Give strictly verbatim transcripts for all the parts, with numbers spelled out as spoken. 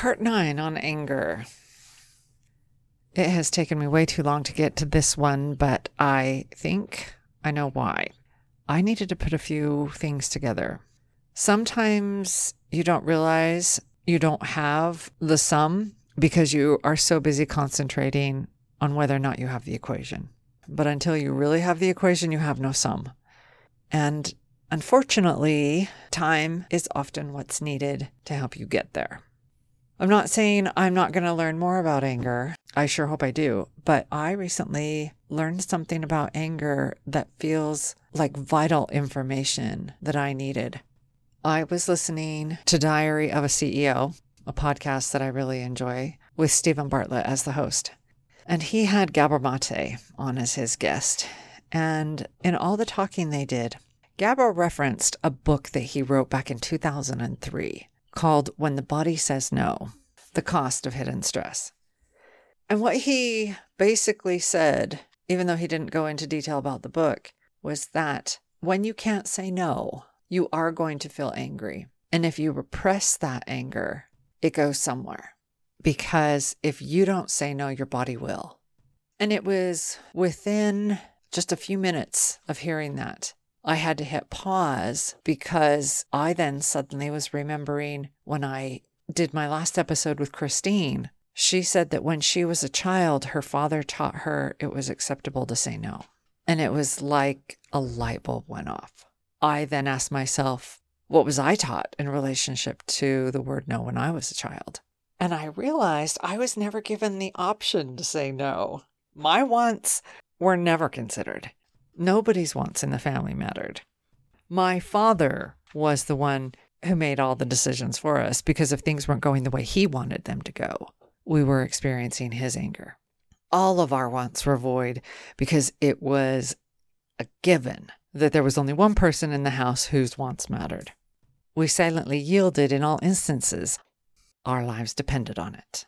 Part nine on anger. It has taken me way too long to get to this one, but I think I know why. I needed to put a few things together. Sometimes you don't realize you don't have the sum because you are so busy concentrating on whether or not you have the equation. But until you really have the equation, you have no sum. And unfortunately, time is often what's needed to help you get there. I'm not saying I'm not going to learn more about anger. I sure hope I do. But I recently learned something about anger that feels like vital information that I needed. I was listening to Diary of a C E O, a podcast that I really enjoy, with Stephen Bartlett as the host. And he had Gabor Mate on as his guest. And in all the talking they did, Gabor referenced a book that he wrote back in two thousand three. Called When the Body Says No, The Cost of Hidden Stress. And what he basically said, even though he didn't go into detail about the book, was that when you can't say no, you are going to feel angry. And if you repress that anger, it goes somewhere. Because if you don't say no, your body will. And it was within just a few minutes of hearing that, I had to hit pause because I then suddenly was remembering when I did my last episode with Christine. She said that when she was a child, her father taught her it was acceptable to say no. And it was like a light bulb went off. I then asked myself, what was I taught in relationship to the word no when I was a child? And I realized I was never given the option to say no. My wants were never considered. Nobody's wants in the family mattered. My father was the one who made all the decisions for us because if things weren't going the way he wanted them to go, we were experiencing his anger. All of our wants were void because it was a given that there was only one person in the house whose wants mattered. We silently yielded in all instances. Our lives depended on it.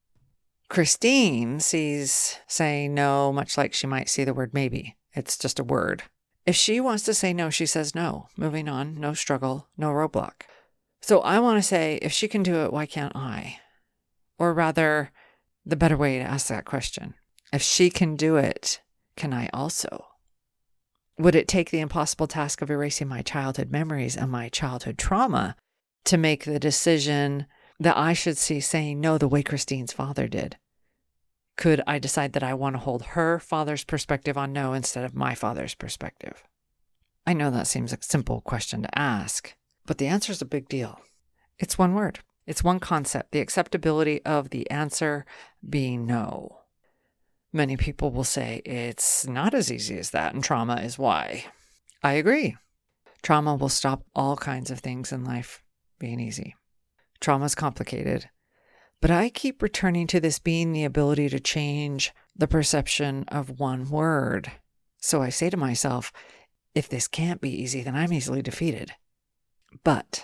Christine sees saying no much like she might see the word maybe. It's just a word. If she wants to say no, she says no. Moving on, no struggle, no roadblock. So I want to say, if she can do it, why can't I? Or rather, the better way to ask that question. If she can do it, can I also? Would it take the impossible task of erasing my childhood memories and my childhood trauma to make the decision that I should see saying no the way Christine's father did? Could I decide that I want to hold her father's perspective on no instead of my father's perspective? I know that seems like a simple question to ask, but the answer is a big deal. It's one word. It's one concept, the acceptability of the answer being no. Many people will say it's not as easy as that, and trauma is why. I agree. Trauma will stop all kinds of things in life being easy. Trauma is complicated. But I keep returning to this being the ability to change the perception of one word. So I say to myself, if this can't be easy, then I'm easily defeated. But,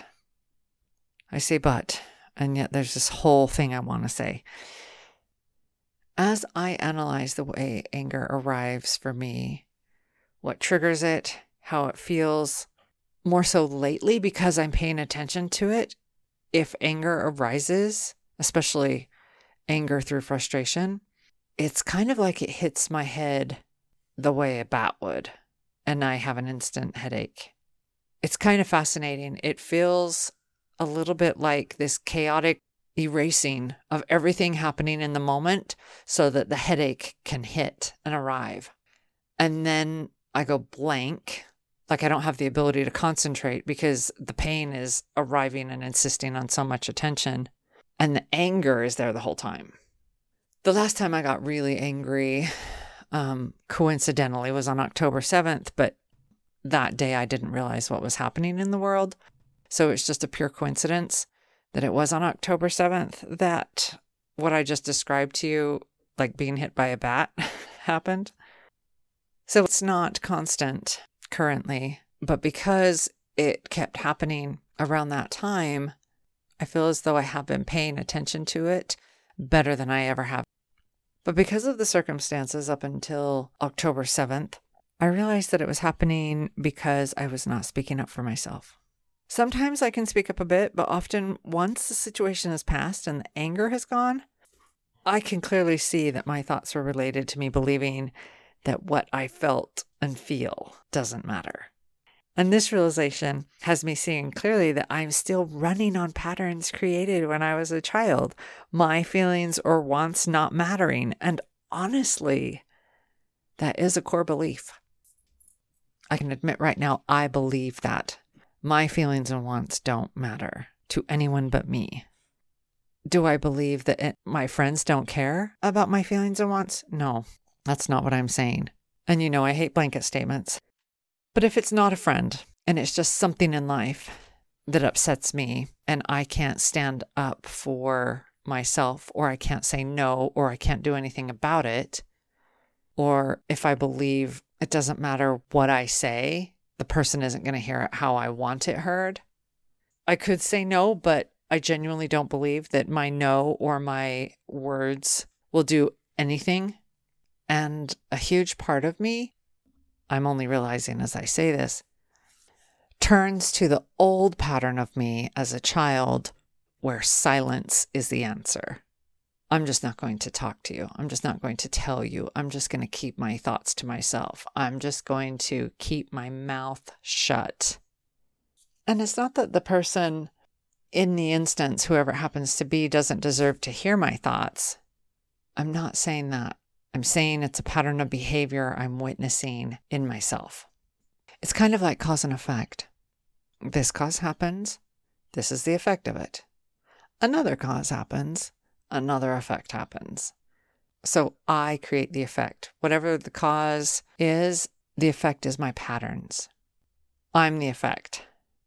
I say but, and yet there's this whole thing I want to say. As I analyze the way anger arrives for me, what triggers it, how it feels, more so lately because I'm paying attention to it, if anger arises, especially anger through frustration, it's kind of like it hits my head the way a bat would, and I have an instant headache. It's kind of fascinating. It feels a little bit like this chaotic erasing of everything happening in the moment so that the headache can hit and arrive. And then I go blank, like I don't have the ability to concentrate because the pain is arriving and insisting on so much attention. And the anger is there the whole time. The last time I got really angry, um, coincidentally, was on October seventh, but that day I didn't realize what was happening in the world. So it's just a pure coincidence that it was on October seventh that what I just described to you, like being hit by a bat, happened. So it's not constant currently, but because it kept happening around that time, I feel as though I have been paying attention to it better than I ever have. But because of the circumstances up until October seventh, I realized that it was happening because I was not speaking up for myself. Sometimes I can speak up a bit, but often once the situation has passed and the anger has gone, I can clearly see that my thoughts were related to me believing that what I felt and feel doesn't matter. And this realization has me seeing clearly that I'm still running on patterns created when I was a child, my feelings or wants not mattering. And honestly, that is a core belief. I can admit right now, I believe that my feelings and wants don't matter to anyone but me. Do I believe that it, my friends don't care about my feelings and wants? No, that's not what I'm saying. And you know, I hate blanket statements. But if it's not a friend and it's just something in life that upsets me and I can't stand up for myself, or I can't say no, or I can't do anything about it, or if I believe it doesn't matter what I say, the person isn't going to hear it how I want it heard, I could say no, but I genuinely don't believe that my no or my words will do anything. And a huge part of me, I'm only realizing as I say this, turns to the old pattern of me as a child where silence is the answer. I'm just not going to talk to you. I'm just not going to tell you. I'm just going to keep my thoughts to myself. I'm just going to keep my mouth shut. And it's not that the person in the instance, whoever it happens to be, doesn't deserve to hear my thoughts. I'm not saying that. I'm saying it's a pattern of behavior I'm witnessing in myself. It's kind of like cause and effect. This cause happens. This is the effect of it. Another cause happens. Another effect happens. So I create the effect. Whatever the cause is, the effect is my patterns. I'm the effect.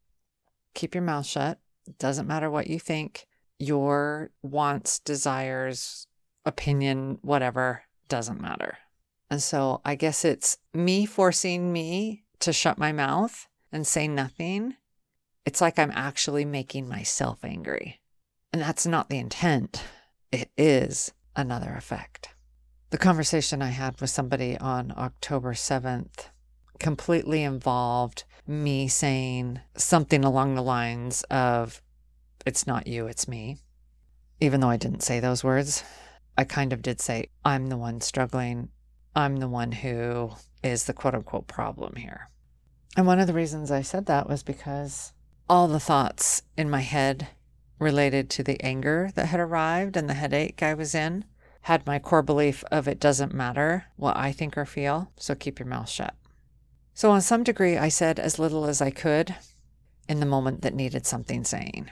Keep your mouth shut. It doesn't matter what you think. Your wants, desires, opinion, whatever, doesn't matter. And so I guess it's me forcing me to shut my mouth and say nothing. It's like I'm actually making myself angry. And that's not the intent. It is another effect. The conversation I had with somebody on October seventh completely involved me saying something along the lines of, it's not you, it's me. Even though I didn't say those words, I kind of did say, I'm the one struggling. I'm the one who is the quote unquote problem here. And one of the reasons I said that was because all the thoughts in my head related to the anger that had arrived and the headache I was in had my core belief of it doesn't matter what I think or feel, so keep your mouth shut. So on some degree, I said as little as I could in the moment that needed something saying.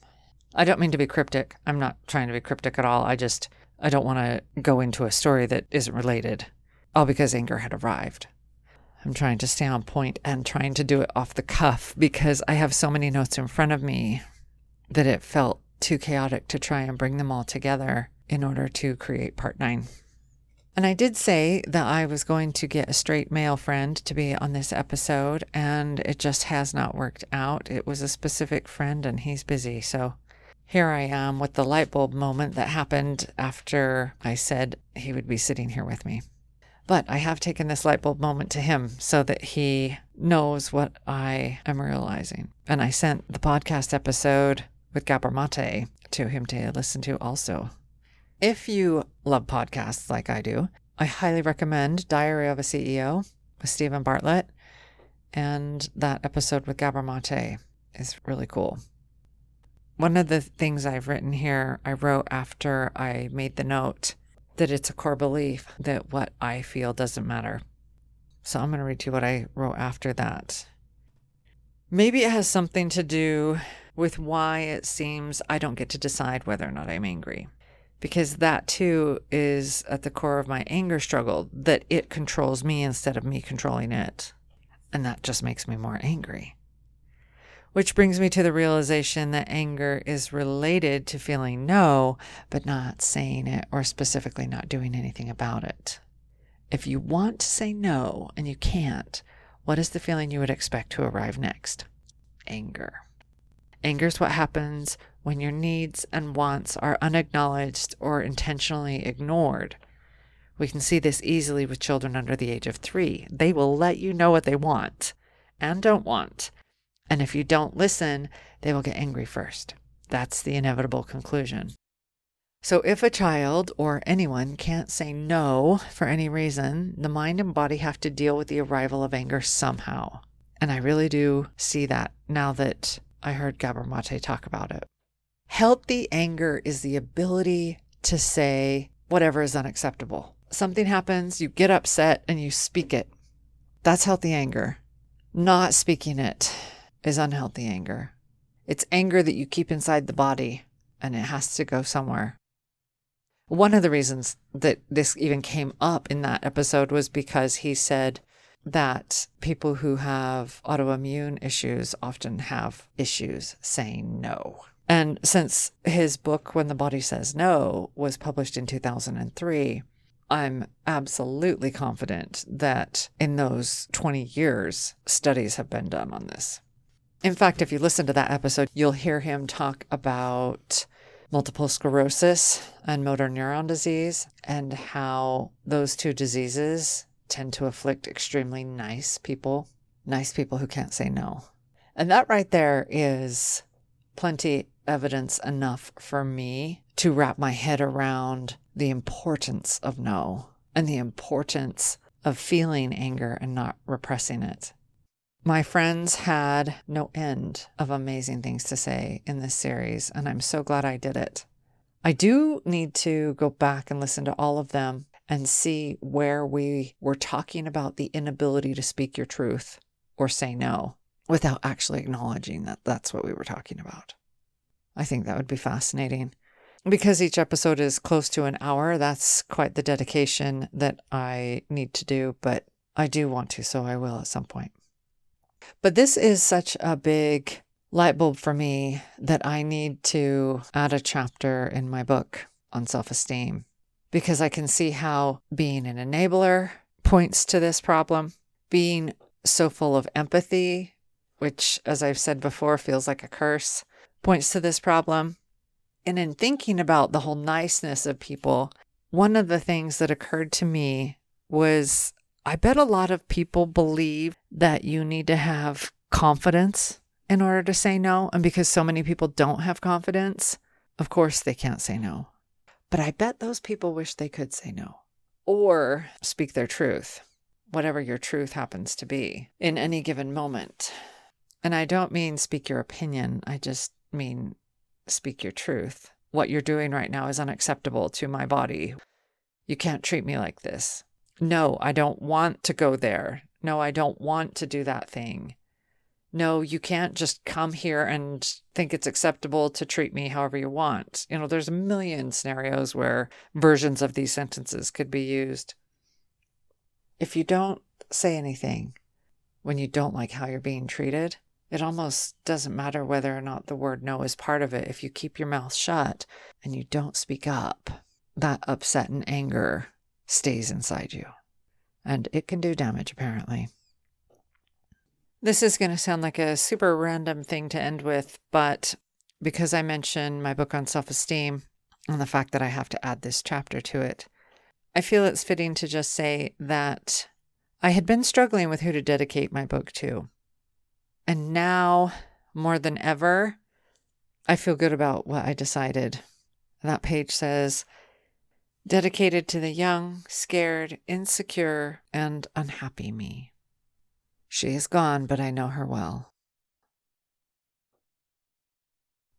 I don't mean to be cryptic. I'm not trying to be cryptic at all. I just, I don't want to go into a story that isn't related, all because anger had arrived. I'm trying to stay on point and trying to do it off the cuff because I have so many notes in front of me that it felt too chaotic to try and bring them all together in order to create part nine. And I did say that I was going to get a straight male friend to be on this episode, and it just has not worked out. It was a specific friend, and he's busy. So here I am with the light bulb moment that happened after I said he would be sitting here with me. But I have taken this light bulb moment to him so that he knows what I am realizing. And I sent the podcast episode with Gabor Mate to him to listen to also. If you love podcasts like I do, I highly recommend Diary of a C E O with Stephen Bartlett. And that episode with Gabor Mate is really cool. One of the things I've written here, I wrote after I made the note that it's a core belief that what I feel doesn't matter. So I'm going to read you what I wrote after that. Maybe it has something to do with why it seems I don't get to decide whether or not I'm angry. Because that too is at the core of my anger struggle, that it controls me instead of me controlling it. And that just makes me more angry. Which brings me to the realization that anger is related to feeling no, but not saying it or specifically not doing anything about it. If you want to say no and you can't, what is the feeling you would expect to arrive next? Anger. Anger is what happens when your needs and wants are unacknowledged or intentionally ignored. We can see this easily with children under the age of three. They will let you know what they want and don't want. And if you don't listen, they will get angry first. That's the inevitable conclusion. So if a child or anyone can't say no for any reason, the mind and body have to deal with the arrival of anger somehow. And I really do see that now that I heard Gabor Mate talk about it. Healthy anger is the ability to say whatever is unacceptable. Something happens, you get upset, and you speak it. That's healthy anger. Not speaking it is unhealthy anger. It's anger that you keep inside the body, and it has to go somewhere. One of the reasons that this even came up in that episode was because he said that people who have autoimmune issues often have issues saying no. And since his book, When the Body Says No, was published in two thousand three, I'm absolutely confident that in those twenty years, studies have been done on this. In fact, if you listen to that episode, you'll hear him talk about multiple sclerosis and motor neuron disease and how those two diseases tend to afflict extremely nice people, nice people who can't say no. And that right there is plenty evidence enough for me to wrap my head around the importance of no and the importance of feeling anger and not repressing it. My friends had no end of amazing things to say in this series, and I'm so glad I did it. I do need to go back and listen to all of them and see where we were talking about the inability to speak your truth or say no without actually acknowledging that that's what we were talking about. I think that would be fascinating. Because each episode is close to an hour, that's quite the dedication that I need to do, but I do want to, so I will at some point. But this is such a big light bulb for me that I need to add a chapter in my book on self-esteem, because I can see how being an enabler points to this problem, being so full of empathy, which, as I've said before, feels like a curse, points to this problem. And in thinking about the whole niceness of people, one of the things that occurred to me was I bet a lot of people believe that you need to have confidence in order to say no. And because so many people don't have confidence, of course they can't say no. But I bet those people wish they could say no or speak their truth, whatever your truth happens to be in any given moment. And I don't mean speak your opinion. I just mean speak your truth. What you're doing right now is unacceptable to my body. You can't treat me like this. No, I don't want to go there. No, I don't want to do that thing. No, you can't just come here and think it's acceptable to treat me however you want. You know, there's a million scenarios where versions of these sentences could be used. If you don't say anything when you don't like how you're being treated, it almost doesn't matter whether or not the word no is part of it. If you keep your mouth shut and you don't speak up, that upset and anger stays inside you. And it can do damage, apparently. This is going to sound like a super random thing to end with, but because I mentioned my book on self-esteem and the fact that I have to add this chapter to it, I feel it's fitting to just say that I had been struggling with who to dedicate my book to. And now, more than ever, I feel good about what I decided. That page says, dedicated to the young, scared, insecure, and unhappy me. She is gone, but I know her well.